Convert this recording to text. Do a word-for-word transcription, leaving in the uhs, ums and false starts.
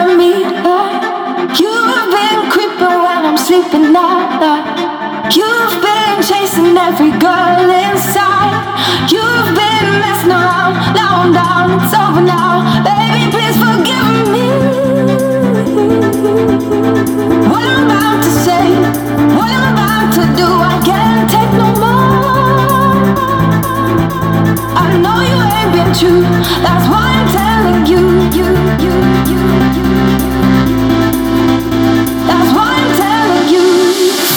telling me that you've been creeping when I'm sleeping at night. You've been chasing every girl inside. You've been messing around. Now I'm down, it's over now. Baby, please forgive me. What I'm about to say, what I'm about to do, I can't take no more. I know you ain't been true, that's why I'm telling you, you, you, you, you.